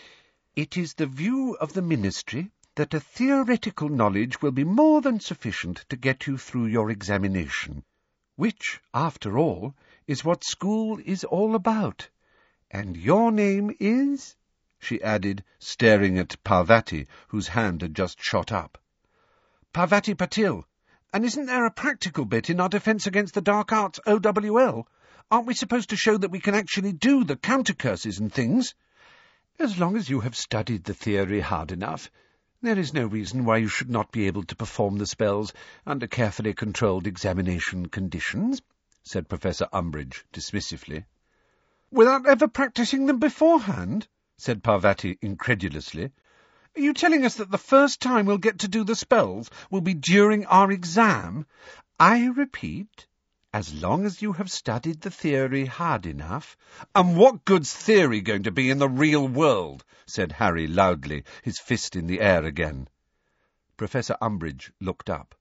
Speaker 3: it is the view of the Ministry that a theoretical knowledge will be more than sufficient to get you through your examination, which, after all, is what school is all about. And your name is—" she added, staring at Parvati, whose hand had just shot up.
Speaker 1: "Parvati Patil. And isn't there a practical bit in our Defence Against the Dark Arts O W L? Aren't we supposed to show that we can actually do the counter-curses and things?"
Speaker 3: "As long as you have studied the theory hard enough, there is no reason why you should not be able to perform the spells under carefully controlled examination conditions," said Professor Umbridge dismissively.
Speaker 1: "Without ever practising them beforehand?" said Parvati incredulously. "Are you telling us that the first time we'll get to do the spells will be during our exam?"
Speaker 3: "I repeat, as long as you have studied the theory hard enough."
Speaker 1: "And what good's theory going to be in the real world?" said Harry loudly, his fist in the air again.
Speaker 3: Professor Umbridge looked up.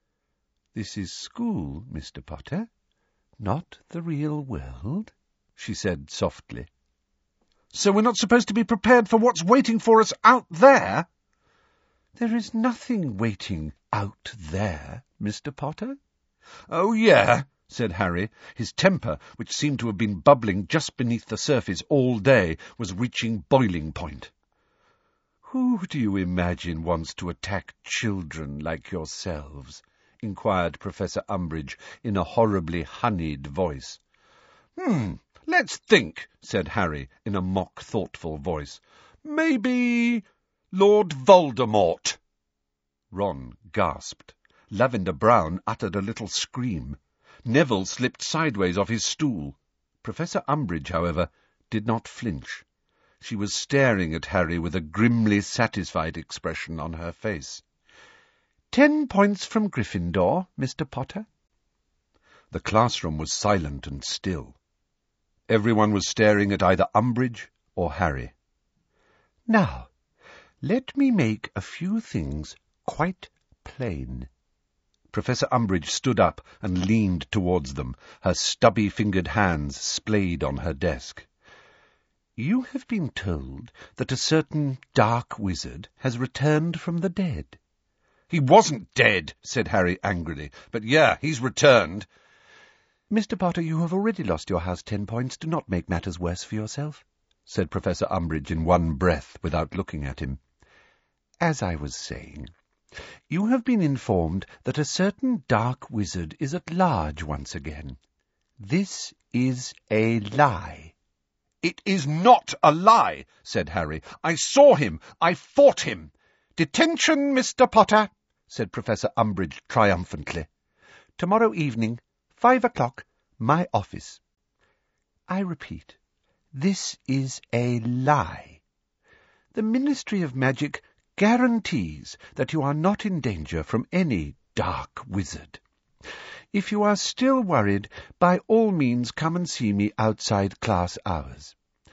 Speaker 3: "This is school, Mister Potter, not the real world," she said softly.
Speaker 1: "So we're not supposed to be prepared for what's waiting for us out there?"
Speaker 3: "There is nothing waiting out there, Mister Potter."
Speaker 1: "Oh, yeah," said Harry. His temper, which seemed to have been bubbling just beneath the surface all day, was reaching boiling point.
Speaker 3: "Who do you imagine wants to attack children like yourselves?" inquired Professor Umbridge in a horribly honeyed voice.
Speaker 1: "Hmm, let's think," said Harry in a mock thoughtful voice. "Maybe Lord Voldemort."
Speaker 3: Ron gasped. Lavender Brown uttered a little scream.
Speaker 1: Neville slipped sideways off his stool.
Speaker 3: Professor Umbridge, however, did not flinch. She was staring at Harry with a grimly satisfied expression on her face. "Ten points from Gryffindor, Mister Potter."
Speaker 1: The classroom was silent and still. Everyone was staring at either Umbridge or Harry.
Speaker 3: "Now, let me make a few things quite plain."
Speaker 1: Professor Umbridge stood up and leaned towards them, her stubby-fingered hands splayed on her desk.
Speaker 3: "You have been told that a certain dark wizard has returned from the dead."
Speaker 1: "He wasn't dead," said Harry angrily. "But yeah, he's returned."
Speaker 3: "Mister Potter, you have already lost your house ten points. Do not make matters worse for yourself," said Professor Umbridge in one breath without looking at him. "As I was saying, you have been informed that a certain dark wizard is at large once again. This is a lie."
Speaker 1: "It is not a lie," said Harry. "I saw him. I fought him."
Speaker 2: "Detention, Mister Potter,"
Speaker 3: said Professor Umbridge triumphantly. "Tomorrow evening, five o'clock, my office." I repeat, this is a lie. The Ministry of Magic guarantees that you are not in danger from any dark wizard. If you are still worried, by all means come and see me outside class hours.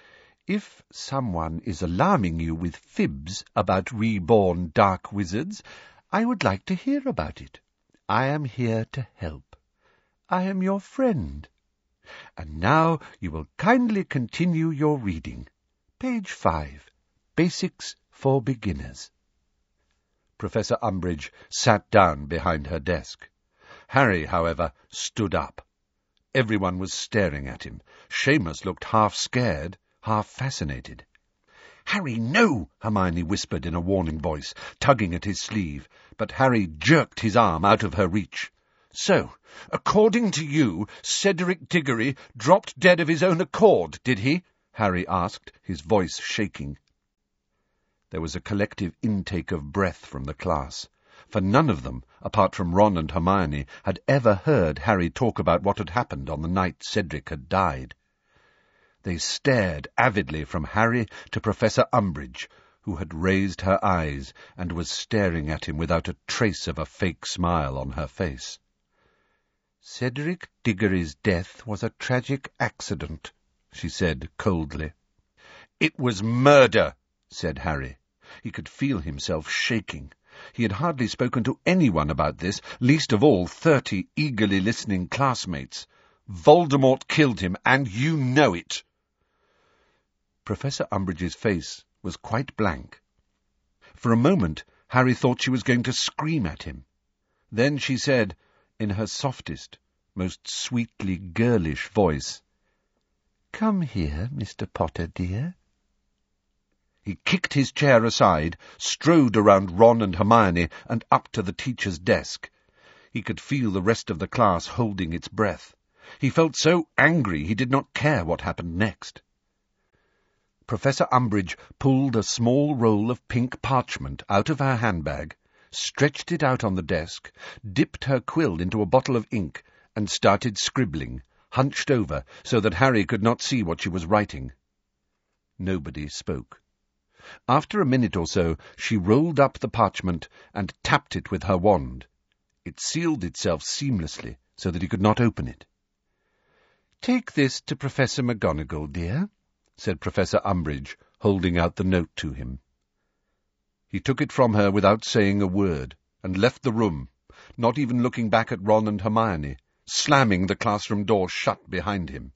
Speaker 3: If someone is alarming you with fibs about reborn dark wizards, I would like to hear about it. I am here to help. I am your friend. And now you will kindly continue your reading. Page five, Basics for Beginners.
Speaker 1: Professor Umbridge sat down behind her desk. Harry, however, stood up. Everyone was staring at him. Seamus looked half scared, half fascinated. "Harry, no!" Hermione whispered in a warning voice, tugging at his sleeve, but Harry jerked his arm out of her reach. "So, according to you, Cedric Diggory dropped dead of his own accord, did he?" Harry asked, his voice shaking. There was a collective intake of breath from the class, for none of them, apart from Ron and Hermione, had ever heard Harry talk about what had happened on the night Cedric had died. They stared avidly from Harry to Professor Umbridge, who had raised her eyes and was staring at him without a trace of a fake smile on her face. "Cedric Diggory's death was a tragic accident," she said coldly. "It was murder," said Harry. He could feel himself shaking. He had hardly spoken to anyone about this, least of all thirty eagerly listening classmates. "Voldemort killed him, and you know it." Professor Umbridge's face was quite blank. For a moment, Harry thought she was going to scream at him. Then she said, in her softest, most sweetly girlish voice, "Come here, Mister Potter, dear." He kicked his chair aside, strode around Ron and Hermione, and up to the teacher's desk. He could feel the rest of the class holding its breath. He felt so angry he did not care what happened next. Professor Umbridge pulled a small roll of pink parchment out of her handbag, stretched it out on the desk, dipped her quill into a bottle of ink, and started scribbling, hunched over so that Harry could not see what she was writing. Nobody spoke. After a minute or so, she rolled up the parchment and tapped it with her wand. It sealed itself seamlessly so that he could not open it. "Take this to Professor McGonagall, dear," said Professor Umbridge, holding out the note to him. He took it from her without saying a word, and left the room, not even looking back at Ron and Hermione, slamming the classroom door shut behind him.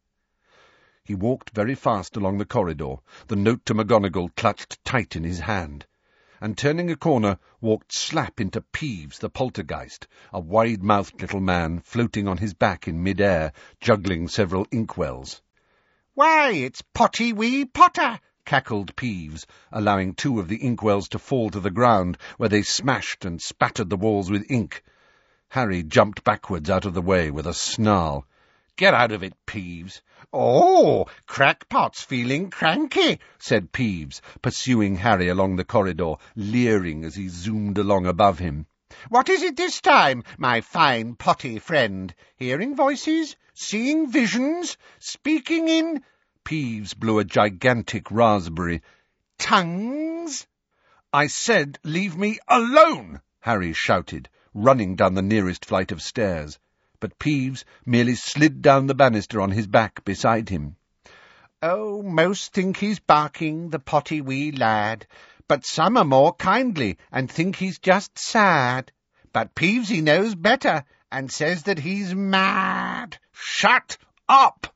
Speaker 1: He walked very fast along the corridor, the note to McGonagall clutched tight in his hand, and turning a corner, walked slap into Peeves the poltergeist, a wide-mouthed little man floating on his back in mid-air, juggling several inkwells.
Speaker 2: "Why, it's Potty Wee Potter!"
Speaker 1: cackled Peeves, allowing two of the inkwells to fall to the ground, where they smashed and spattered the walls with ink. Harry jumped backwards out of the way with a snarl. "Get out of it, Peeves."
Speaker 2: "Oh, Crackpot's feeling cranky,"
Speaker 1: said Peeves, pursuing Harry along the corridor, leering as he zoomed along above him.
Speaker 2: "What is it this time, my fine potty friend? Hearing voices? Seeing visions? Speaking in—"
Speaker 1: Peeves blew a gigantic raspberry.
Speaker 2: "Tongues?"
Speaker 1: "I said leave me alone!" Harry shouted, running down the nearest flight of stairs. But Peeves merely slid down the banister on his back beside him.
Speaker 2: "Oh, most think he's barking, the potty wee lad, but some are more kindly and think he's just sad. But Peevesy knows better and says that he's mad."
Speaker 1: "Shut up!"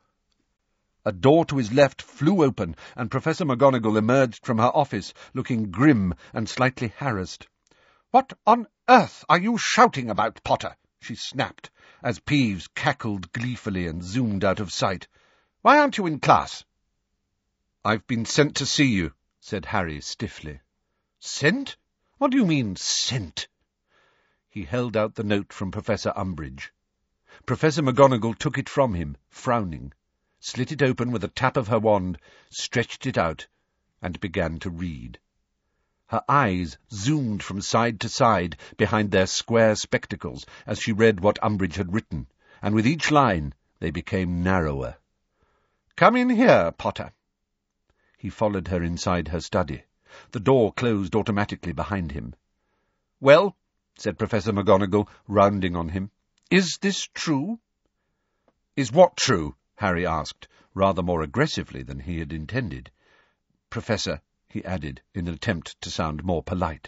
Speaker 1: A door to his left flew open, and Professor McGonagall emerged from her office, looking grim and slightly harassed. "What on earth are you shouting about, Potter?" she snapped, as Peeves cackled gleefully and zoomed out of sight. "Why aren't you in class?" "I've been sent to see you," said Harry stiffly. "Sent? What do you mean, sent?" He held out the note from Professor Umbridge. Professor McGonagall took it from him, frowning, slit it open with a tap of her wand, stretched it out, and began to read. Her eyes zoomed from side to side behind their square spectacles as she read what Umbridge had written, and with each line they became narrower. "Come in here, Potter." He followed her inside her study. The door closed automatically behind him. "Well," said Professor McGonagall, rounding on him, "is this true?" "Is what true?" Harry asked, rather more aggressively than he had intended. "Professor," he added, in an attempt to sound more polite,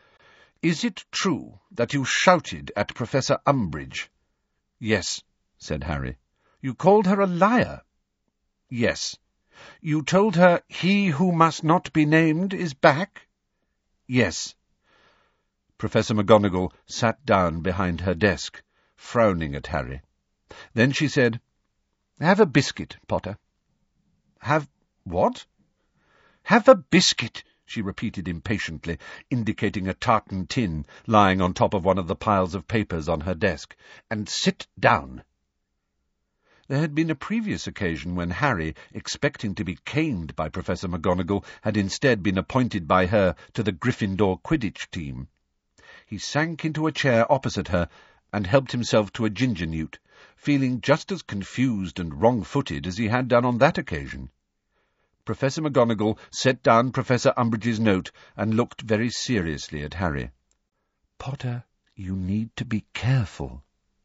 Speaker 1: "is it true that you shouted at Professor Umbridge?" "Yes," said Harry. "You called her a liar?" "Yes." "You told her he who must not be named is back?" "Yes." Professor McGonagall sat down behind her desk, frowning at Harry. Then she said, "Have a biscuit, Potter." "Have what?" "Have a biscuit," she repeated impatiently, indicating a tartan tin lying on top of one of the piles of papers on her desk, "and sit down." There had been a previous occasion when Harry, expecting to be caned by Professor McGonagall, had instead been appointed by her to the Gryffindor Quidditch team. He sank into a chair opposite her and helped himself to a ginger newt, feeling just as confused and wrong-footed as he had done on that occasion. Professor McGonagall set down Professor Umbridge's note and looked very seriously at Harry. "Potter, you need to be careful."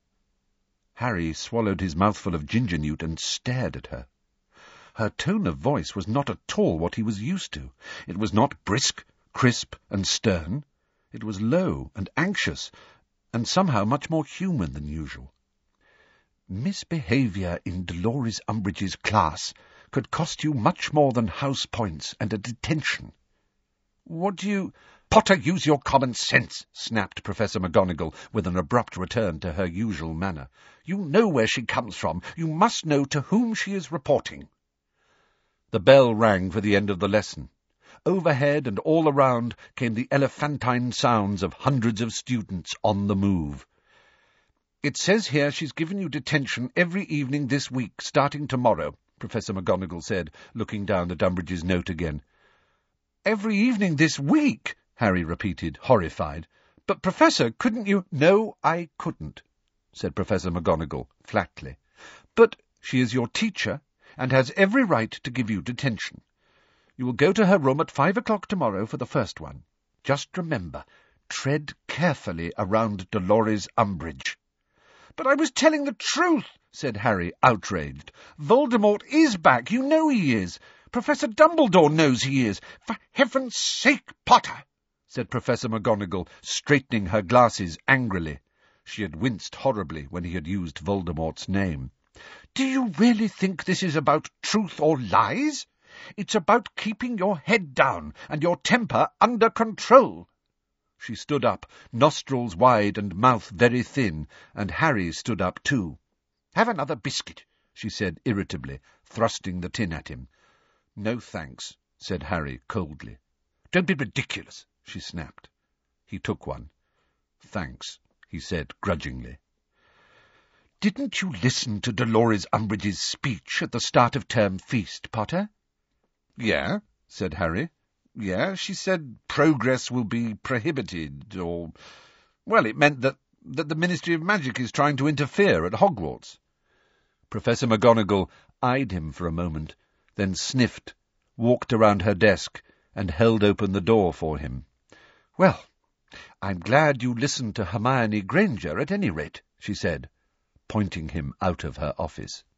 Speaker 1: Harry swallowed his mouthful of ginger newt and stared at her. Her tone of voice was not at all what he was used to. It was not brisk, crisp, and stern. It was low and anxious, and somehow much more human than usual. Misbehaviour in Dolores Umbridge's class could cost you much more than house points and a detention. "What do you—" "Potter, use your common sense," snapped Professor McGonagall, with an abrupt return to her usual manner. "You know where she comes from. You must know to whom she is reporting." The bell rang for the end of the lesson. Overhead and all around came the elephantine sounds of hundreds of students on the move. "It says here she's given you detention every evening this week, starting tomorrow," Professor McGonagall said, looking down at Umbridge's note again. "Every evening this week?" Harry repeated, horrified. "But, Professor, couldn't you—" "No, I couldn't," said Professor McGonagall, flatly. "But she is your teacher, and has every right to give you detention. You will go to her room at five o'clock tomorrow for the first one. Just remember, tread carefully around Dolores Umbridge." "But I was telling the truth," said Harry, outraged. "Voldemort is back, you know he is. Professor Dumbledore knows he is. For heaven's sake, Potter!" said Professor McGonagall, straightening her glasses angrily. She had winced horribly when he had used Voldemort's name. "Do you really think this is about truth or lies? It's about keeping your head down and your temper under control." She stood up, nostrils wide and mouth very thin, and Harry stood up too. "Have another biscuit," she said irritably, thrusting the tin at him. "No thanks," said Harry coldly. "Don't be ridiculous," she snapped. He took one. "Thanks," he said grudgingly. "Didn't you listen to Dolores Umbridge's speech at the start of term feast, Potter?" "Yeah," said Harry. "Yeah, she said progress will be prohibited, or... Well, it meant that, that the Ministry of Magic is trying to interfere at Hogwarts." Professor McGonagall eyed him for a moment, then sniffed, walked around her desk, and held open the door for him. "Well, I'm glad you listened to Hermione Granger at any rate," she said, pointing him out of her office.